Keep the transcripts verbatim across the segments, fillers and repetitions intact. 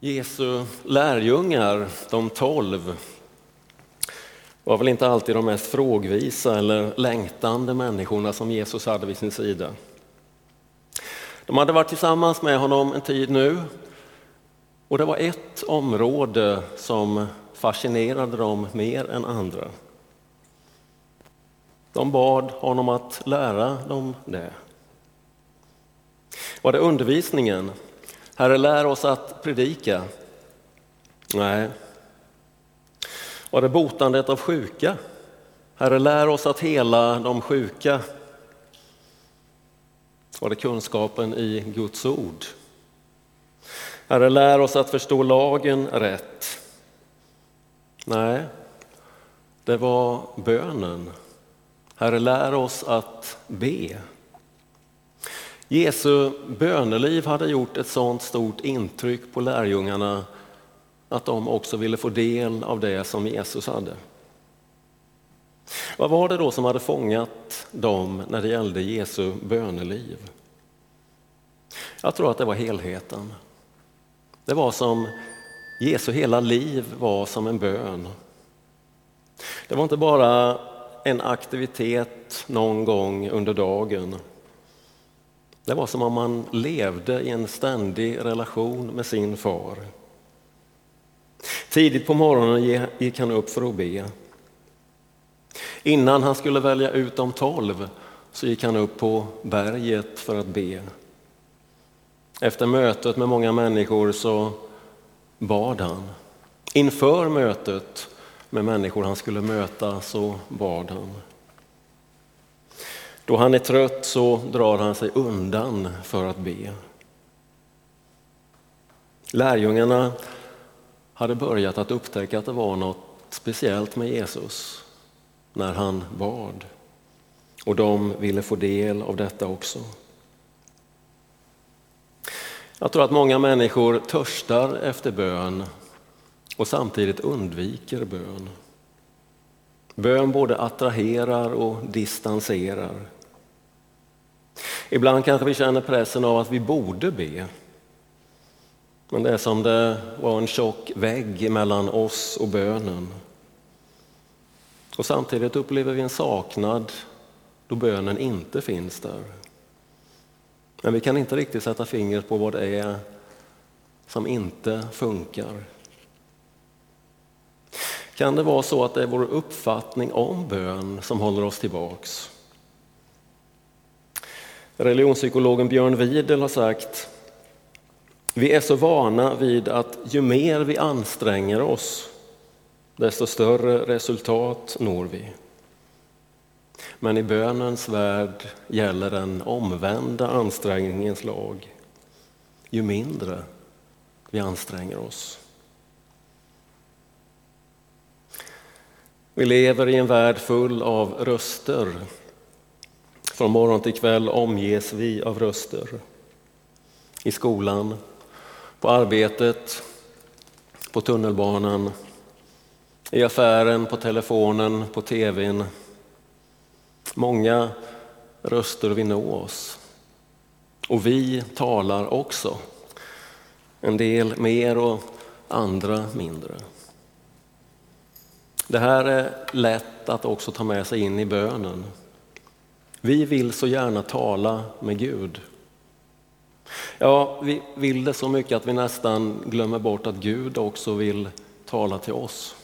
Jesu lärjungar, de tolv, var väl inte alltid de mest frågvisa eller längtande människorna som Jesus hade vid sin sida. De hade varit tillsammans med honom en tid nu, och det var ett område som fascinerade dem mer än andra. De bad honom att lära dem det. Var det undervisningen? Herre, lär oss att predika. Nej. Var det botandet av sjuka? Herre, lär oss att hela de sjuka. Var det kunskapen i Guds ord? Herre, lär oss att förstå lagen rätt. Nej, det var bönen. Herre, lär oss att be. Jesu böneliv hade gjort ett sådant stort intryck på lärjungarna att de också ville få del av det som Jesus hade. Vad var det då som hade fångat dem när det gällde Jesu böneliv? Jag tror att det var helheten. Det var som Jesu hela liv var som en bön. Det var inte bara en aktivitet någon gång under dagen. Det var som om man levde i en ständig relation med sin far. Tidigt på morgonen gick han upp för att be. Innan han skulle välja ut de tolv så gick han upp på berget för att be. Efter mötet med många människor så bad han. Inför mötet med människor han skulle möta så bad han. Då han är trött så drar han sig undan för att be. Lärjungarna hade börjat att upptäcka att det var något speciellt med Jesus när han bad. Och de ville få del av detta också. Jag tror att många människor törstar efter bön och samtidigt undviker bön. Bön både attraherar och distanserar. Ibland kanske vi känner pressen av att vi borde be. Men det är som det var en tjock vägg mellan oss och bönen. Och samtidigt upplever vi en saknad då bönen inte finns där. Men vi kan inte riktigt sätta fingret på vad det är som inte funkar. Kan det vara så att det är vår uppfattning om bön som håller oss tillbaks? Religionspsykologen Björn Widel har sagt: vi är så vana vid att ju mer vi anstränger oss, desto större resultat når vi. Men i bönens värld gäller den omvända ansträngningens lag. Ju mindre vi anstränger oss. Vi lever i en värld full av röster. Från morgon till kväll omges vi av röster. I skolan, på arbetet, på tunnelbanan, i affären, på telefonen, på tvn. Många röster vill nå oss. Och vi talar också. En del mer och andra mindre. Det här är lätt att också ta med sig in i bönen. Vi vill så gärna tala med Gud. Ja, vi vill det så mycket att vi nästan glömmer bort att Gud också vill tala till oss.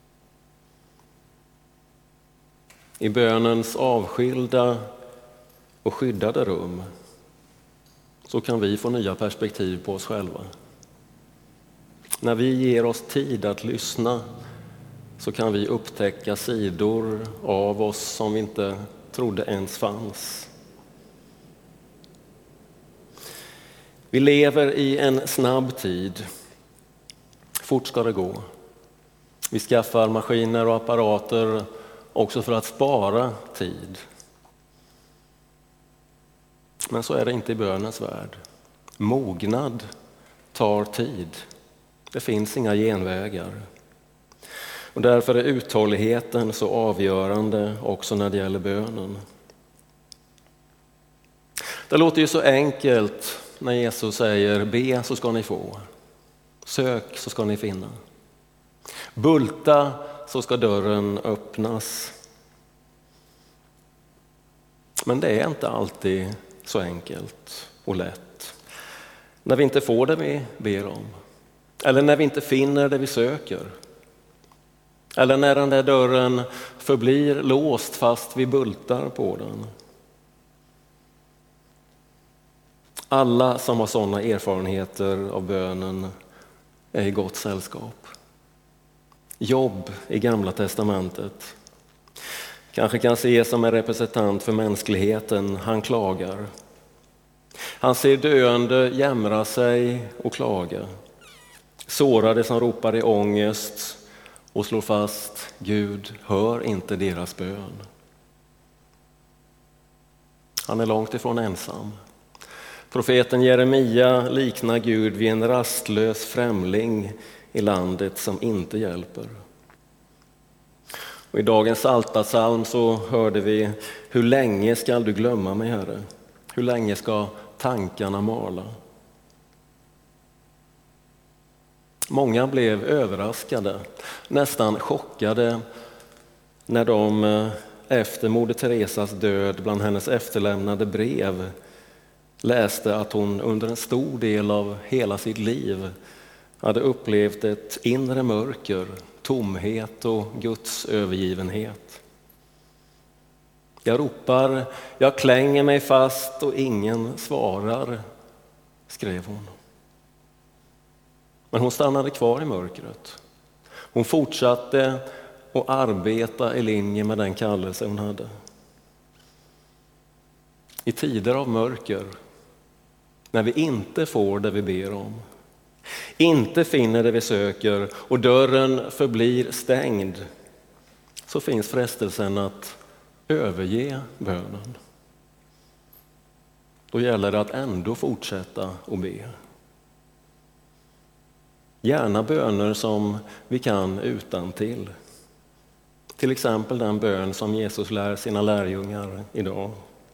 I bönens avskilda och skyddade rum så kan vi få nya perspektiv på oss själva. När vi ger oss tid att lyssna så kan vi upptäcka sidor av oss som vi inte trodde ens fanns. Vi lever i en snabb tid. Fort ska det gå. Vi skaffar maskiner och apparater också för att spara tid. Men så är det inte i bönens värld. Mognad tar tid. Det finns inga genvägar. Och därför är uthålligheten så avgörande också när det gäller bönen. Det låter ju så enkelt när Jesus säger be så ska ni få. Sök så ska ni finna. Bulta så ska dörren öppnas. Men det är inte alltid så enkelt och lätt. När vi inte får det vi ber om. Eller när vi inte finner det vi söker. Eller när den där dörren förblir låst fast vi bultar på den. Alla som har sådana erfarenheter av bönen är i gott sällskap. Jobb i Gamla testamentet kanske kan ses som en representant för mänskligheten. Han klagar. Han ser döende jämra sig och klaga. Sårade som ropar i ångest och slår fast: Gud hör inte deras bön. Han är långt ifrån ensam. Profeten Jeremia liknar Gud vid en rastlös främling i landet som inte hjälper. Och i dagens Psaltarpsalm så hörde vi: hur länge ska du glömma mig, Herre? Hur länge ska tankarna mala? Många blev överraskade, nästan chockade, när de efter Moder Teresas död bland hennes efterlämnade brev läste att hon under en stor del av hela sitt liv hade upplevt ett inre mörker, tomhet och Guds övergivenhet. Jag ropar, jag klänger mig fast och ingen svarar, skrev hon. Men hon stannade kvar i mörkret. Hon fortsatte att arbeta i linje med den kallelse hon hade. I tider av mörker, när vi inte får det vi ber om, inte finner det vi söker och dörren förblir stängd, så finns frestelsen att överge bönen. Då gäller det att ändå fortsätta och be. Gärna böner som vi kan utantill. Till exempel den bön som Jesus lär sina lärjungar idag.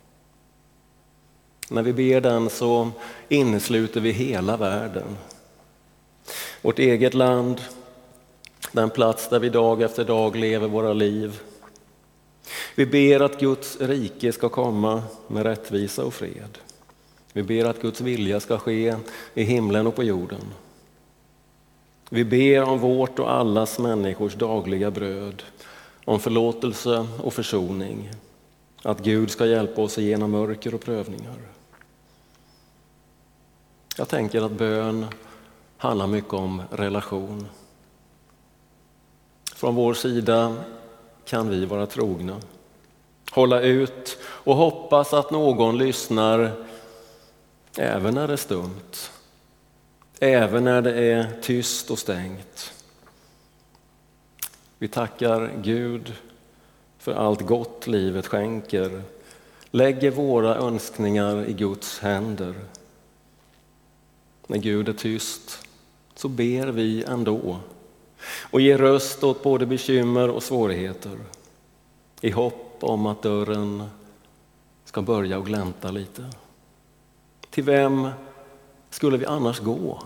När vi ber den så innesluter vi hela världen. Vårt eget land, den plats där vi dag efter dag lever våra liv. Vi ber att Guds rike ska komma med rättvisa och fred. Vi ber att Guds vilja ska ske i himlen och på jorden. Vi ber om vårt och allas människors dagliga bröd, om förlåtelse och försoning, att Gud ska hjälpa oss igenom mörker och prövningar. Jag tänker att bön handlar mycket om relation. Från vår sida kan vi vara trogna, hålla ut och hoppas att någon lyssnar även när det är stumt, även när det är tyst och stängt. Vi tackar Gud för allt gott livet skänker, lägger våra önskningar i Guds händer. När Gud är tyst så ber vi ändå och ger röst åt både bekymmer och svårigheter, i hopp om att dörren ska börja och glänta lite. Till vem skulle vi annars gå?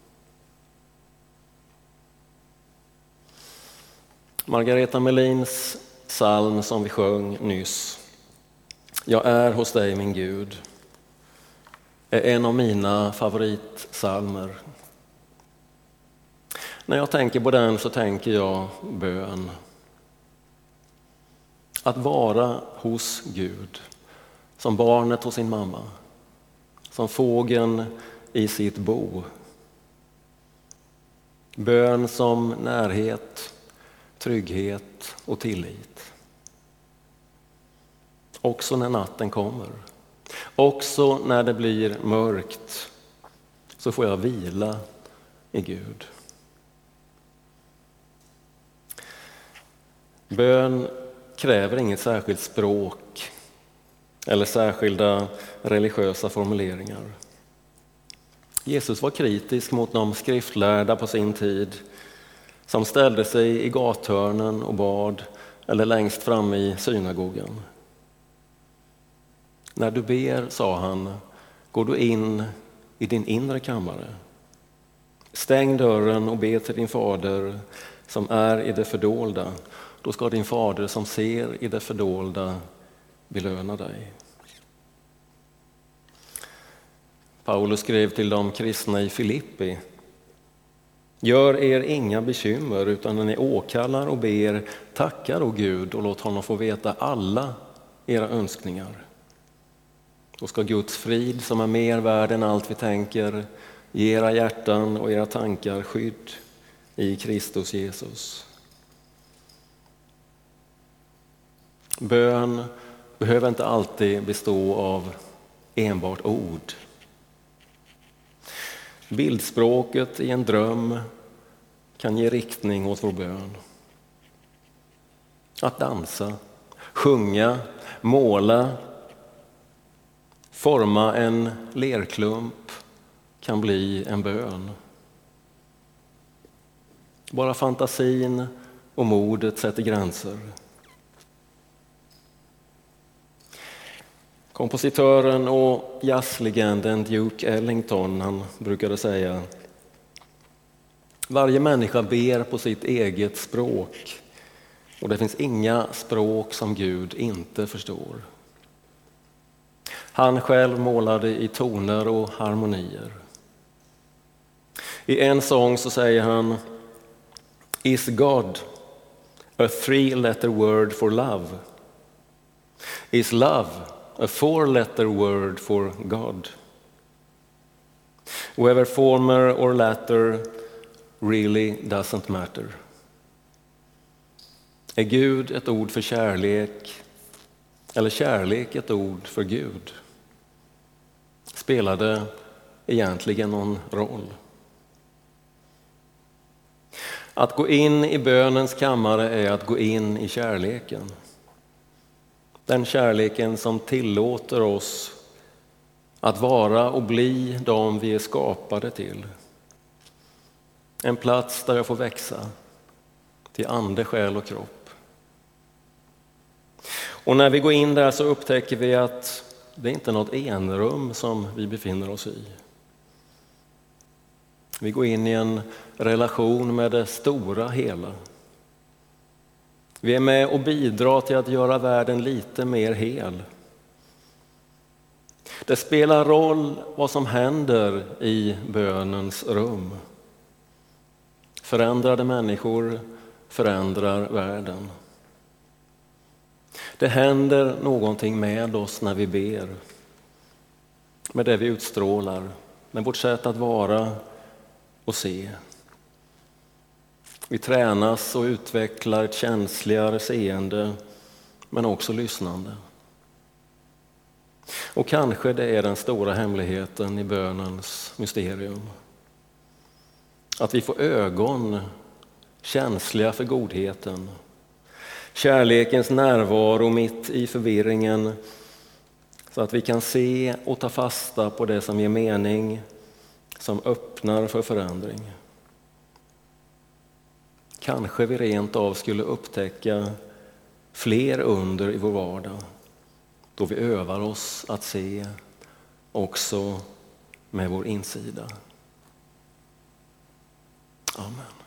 Margareta Melins psalm som vi sjöng nyss, Jag är hos dig min Gud, är en av mina favoritpsalmer. När jag tänker på den så tänker jag bön. Att vara hos Gud, som barnet hos sin mamma, som fågeln i sitt bo. Bön som närhet, trygghet och tillit. Också när natten kommer, också när det blir mörkt, så får jag vila i Gud. Bön kräver inget särskilt språk eller särskilda religiösa formuleringar. Jesus var kritisk mot de skriftlärda på sin tid som ställde sig i gathörnen och bad eller längst fram i synagogan. När du ber, sa han, går du in i din inre kammare. Stäng dörren och be till din fader som är i det fördolda. Då ska din fader som ser i det fördolda belöna dig. Paulus skrev till de kristna i Filippi: gör er inga bekymmer, utan när ni åkallar och ber, tackar och Gud och låt honom få veta alla era önskningar. Då ska Guds frid, som är mer värd än allt vi tänker, ge era hjärtan och era tankar skydd i Kristus Jesus. Bön behöver inte alltid bestå av enbart ord. Bildspråket i en dröm kan ge riktning åt vår bön. Att dansa, sjunga, måla, forma en lerklump kan bli en bön. Bara fantasin och modet sätter gränser. Kompositören och jazzlegenden Duke Ellington, han brukade säga: varje människa ber på sitt eget språk och det finns inga språk som Gud inte förstår. Han själv målade i toner och harmonier. I en sång så säger han: Is God a three-letter word for love? Is love a four-letter word for God? Whether former or latter really doesn't matter. Är Gud ett ord för kärlek eller kärlek ett ord för Gud? Spelar det egentligen någon roll? Att gå in i bönens kammare är att gå in i kärleken. Den kärleken som tillåter oss att vara och bli de vi är skapade till. En plats där jag får växa till ande, själ och kropp. Och när vi går in där så upptäcker vi att det är inte något enrum som vi befinner oss i. Vi går in i en relation med det stora hela. Vi är med och bidrar till att göra världen lite mer hel. Det spelar roll vad som händer i bönens rum. Förändrade människor förändrar världen. Det händer någonting med oss när vi ber. Med det vi utstrålar, med vårt sätt att vara och se. Vi tränas och utvecklar ett känsligare seende, men också lyssnande. Och kanske det är den stora hemligheten i bönens mysterium. Att vi får ögon känsliga för godheten. Kärlekens närvaro mitt i förvirringen, så att vi kan se och ta fasta på det som ger mening, som öppnar för förändring. Kanske vi rent av skulle upptäcka fler under i vår vardag, då vi övar oss att se också med vår insida. Amen.